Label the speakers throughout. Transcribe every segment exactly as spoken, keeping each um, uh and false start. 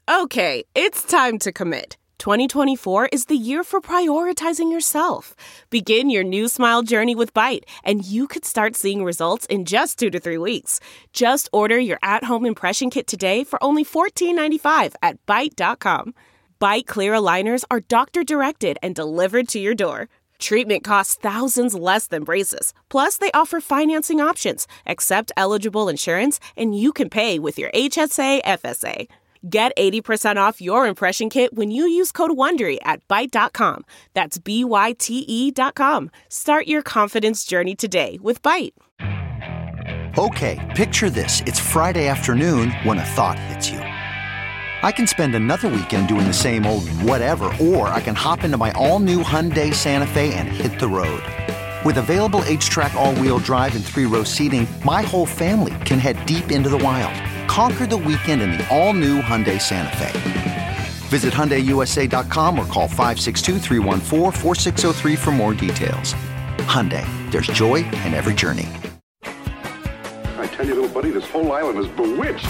Speaker 1: Okay, it's time to commit. twenty twenty-four is the year for prioritizing yourself. Begin your new smile journey with Byte, and you could start seeing results in just two to three weeks. Just order your at-home impression kit today for only fourteen ninety-five at byte dot com. Byte clear aligners are doctor-directed and delivered to your door. Treatment costs thousands less than braces. Plus, they offer financing options, accept eligible insurance, and you can pay with your H S A F S A. Get eighty percent off your impression kit when you use code WONDERY at byte dot com. That's B Y T E dot com. Start your confidence journey today with Byte.
Speaker 2: Okay, picture this. It's Friday afternoon when a thought hits you. I can spend another weekend doing the same old whatever, or I can hop into my all-new Hyundai Santa Fe and hit the road. With available H-Track all-wheel drive and three-row seating, my whole family can head deep into the wild. Conquer the weekend in the all-new Hyundai Santa Fe. Visit Hyundai U S A dot com or call five six two, three one four, four six zero three for more details. Hyundai, there's joy in every journey.
Speaker 3: I tell you, little buddy, this whole island is bewitched.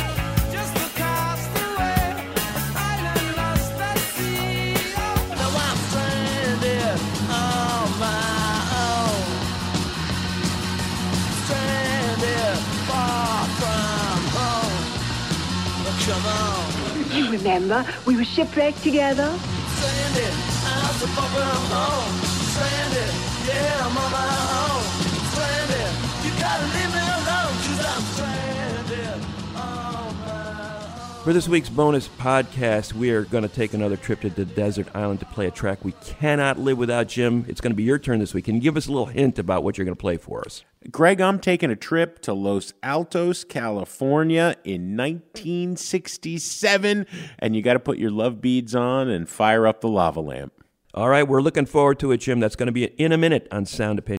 Speaker 4: You remember, we were shipwrecked together.
Speaker 5: Stranded, I'm so far from home. Stranded, yeah, I'm on my own. Stranded, you gotta leave me alone, 'cause I'm stranded on my own.
Speaker 6: For this week's bonus podcast, we are going to take another trip to the desert island to play a track we cannot live without. Jim, it's going to be your turn this week. Can you give us a little hint about what you're going to play for us?
Speaker 7: Greg, I'm taking a trip to Los Altos, California in nineteen sixty-seven, and you got to put your love beads on and fire up the lava lamp.
Speaker 6: All right, we're looking forward to it, Jim. That's going to be in a minute on Sound Opinion.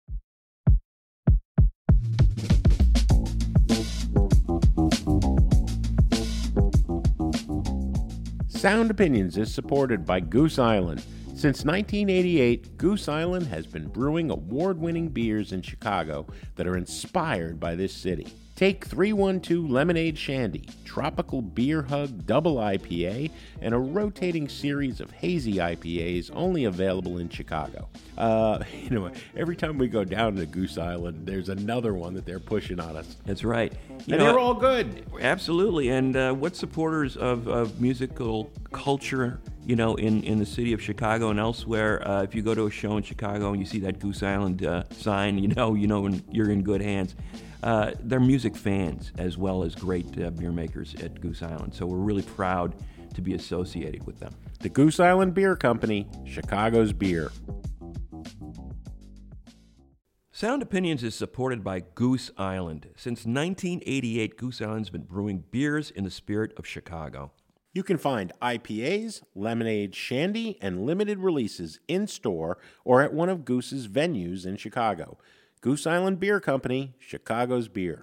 Speaker 7: Sound Opinions is supported by Goose Island. Since nineteen eighty-eight, Goose Island has been brewing award-winning beers in Chicago that are inspired by this city. Take three one two Lemonade Shandy, Tropical Beer Hug Double I P A, and a rotating series of hazy I P As only available in Chicago. Uh, you know, every time we go down to Goose Island, there's another one that they're pushing on us.
Speaker 6: That's right. You
Speaker 7: and
Speaker 6: know,
Speaker 7: they're all good.
Speaker 6: Absolutely. And uh, what supporters of, of musical culture, you know, in, in the city of Chicago and elsewhere, uh, if you go to a show in Chicago and you see that Goose Island uh, sign, you know, you know when you're in good hands. Uh, they're music fans as well as great uh, beer makers at Goose Island. So we're really proud to be associated with them.
Speaker 7: The Goose Island Beer Company, Chicago's beer.
Speaker 6: Sound Opinions is supported by Goose Island. Since nineteen eighty-eight, Goose Island's been brewing beers in the spirit of Chicago.
Speaker 7: You can find I P As, lemonade shandy, and limited releases in-store or at one of Goose's venues in Chicago. Goose Island Beer Company, Chicago's beer.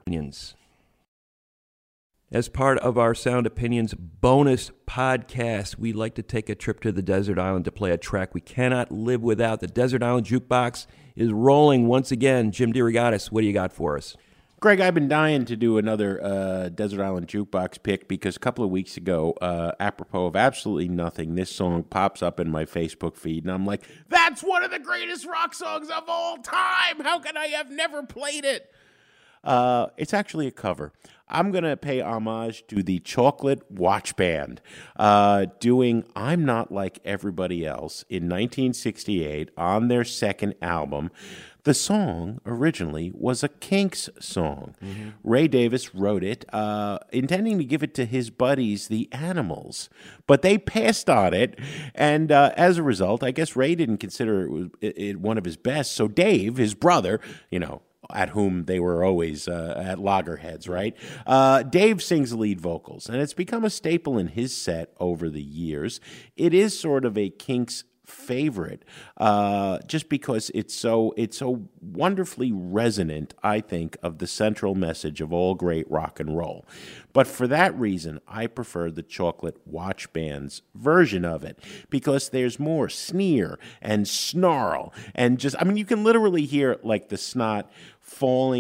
Speaker 6: As part of our Sound Opinions bonus podcast, we'd like to take a trip to the desert island to play a track we cannot live without. The Desert Island Jukebox is rolling once again. Jim DeRogatis, what do you got for us?
Speaker 7: Greg, I've been dying to do another uh, Desert Island Jukebox pick because a couple of weeks ago, uh, apropos of absolutely nothing, this song pops up in my Facebook feed, and I'm like, that's one of the greatest rock songs of all time! How can I have never played it? Uh, it's actually a cover. I'm going to pay homage to the Chocolate Watch Band, uh, doing I'm Not Like Everybody Else in nineteen sixty-eight on their second album. The song originally was a Kinks song. Mm-hmm. Ray Davis wrote it, uh, intending to give it to his buddies, the Animals, but they passed on it, and uh, as a result, I guess Ray didn't consider it, was, it, it one of his best, so Dave, his brother, you know, at whom they were always uh, at loggerheads, right? Uh, Dave sings the lead vocals, and it's become a staple in his set over the years. It is sort of a Kinks favorite, uh, just because it's so it's so wonderfully resonant, I think, of the central message of all great rock and roll. But for that reason, I prefer the Chocolate Watch Band's version of it, because there's more sneer and snarl and just, I mean, you can literally hear like the snot falling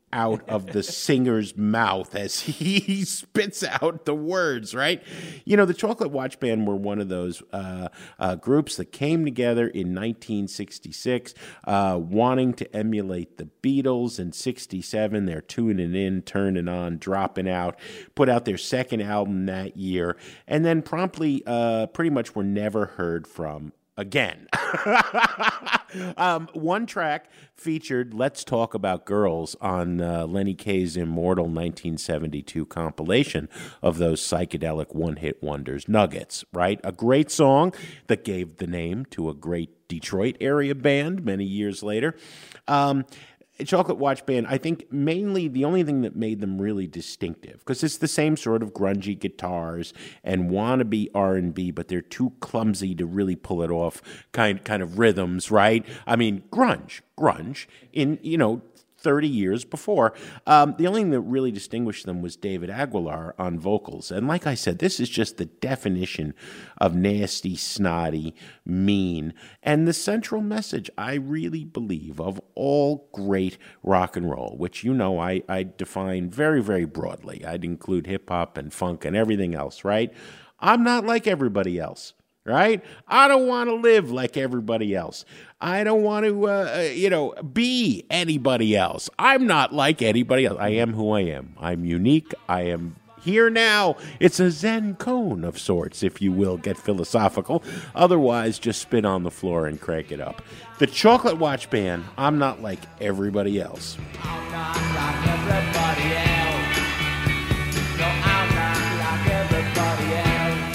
Speaker 7: out of the singer's mouth as he spits out the words, right? You know, the Chocolate Watch Band were one of those uh, uh, groups that came together in nineteen sixty-six, uh, wanting to emulate the Beatles. In sixty-seven, they're tuning in, turning on, dropping out, put out their second album that year, and then promptly uh, pretty much were never heard from again. um, one track featured Let's Talk About Girls on uh, Lenny Kaye's immortal nineteen seventy-two compilation of those psychedelic one-hit wonders, Nuggets, right? A great song that gave the name to a great Detroit area band many years later. Um, Chocolate Watch Band, I think mainly the only thing that made them really distinctive, because it's the same sort of grungy guitars and wannabe R and B, but they're too clumsy to really pull it off kind kind of rhythms, right? I mean, grunge, grunge in, you know, thirty years before. Um, the only thing that really distinguished them was David Aguilar on vocals. And like I said, this is just the definition of nasty, snotty, mean. And the central message, I really believe, of all great rock and roll, which you know I, I define very, very broadly. I'd include hip-hop and funk and everything else, right? I'm not like everybody else. Right? I don't want to live like everybody else. I don't want to, uh, you know, be anybody else. I'm not like anybody else. I am who I am. I'm unique. I am here now. It's a Zen cone of sorts, if you will, get philosophical. Otherwise, just spit on the floor and crank it up. The Chocolate Watch Band, I'm not like everybody else.
Speaker 5: I'm not like everybody else. No, I'm not like everybody else.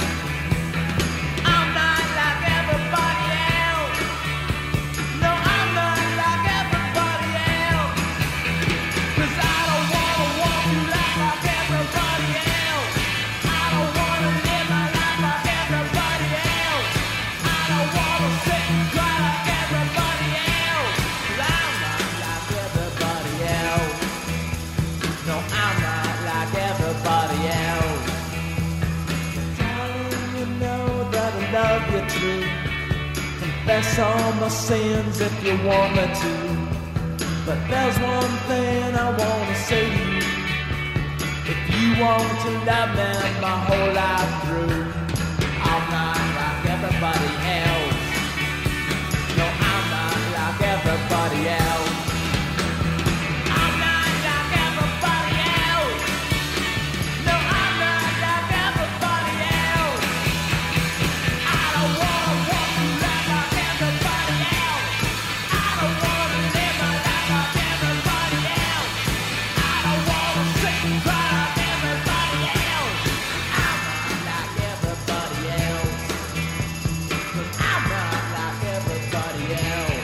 Speaker 5: Confess all my sins if you want me to. But there's one thing I want to say to you. If you want to love me my whole life through, I'm not like everybody else. No, I'm not like everybody else. I'm not like everybody else. No, I'm not like everybody else. I don't want to walk through life like everybody else. I don't want to live my life like everybody else. I don't want to sit and cry like everybody else. I'm not like everybody else. 'Cause I'm not like everybody else.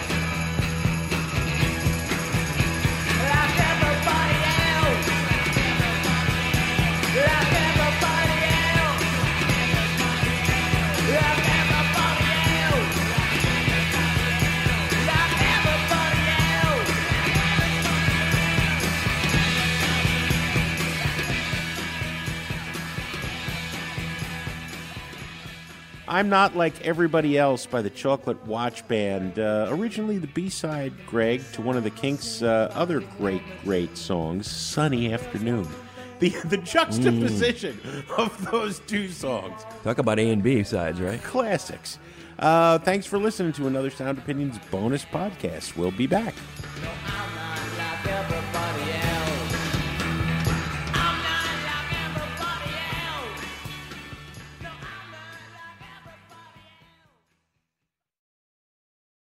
Speaker 5: Like everybody else. Like everybody else. Like everybody else. Like everybody else.
Speaker 7: I'm Not Like Everybody Else by the Chocolate Watch Band. Uh, originally the B-side, Greg, to one of the Kinks' uh, other great, great songs, Sunny Afternoon. The, the juxtaposition of those two songs.
Speaker 6: Talk about A and B sides, right?
Speaker 7: Classics. Uh, thanks for listening to another Sound Opinions bonus podcast. We'll be back.
Speaker 5: No, I'm not like everybody